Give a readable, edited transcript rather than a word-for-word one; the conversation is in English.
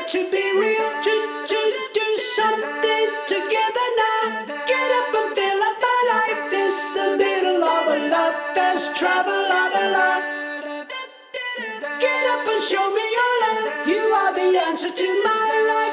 to be real, to do something together now. Get up and fill up my life. This the middle of a love fest, travel of a life. Get up and show me your love. You are the answer to my life.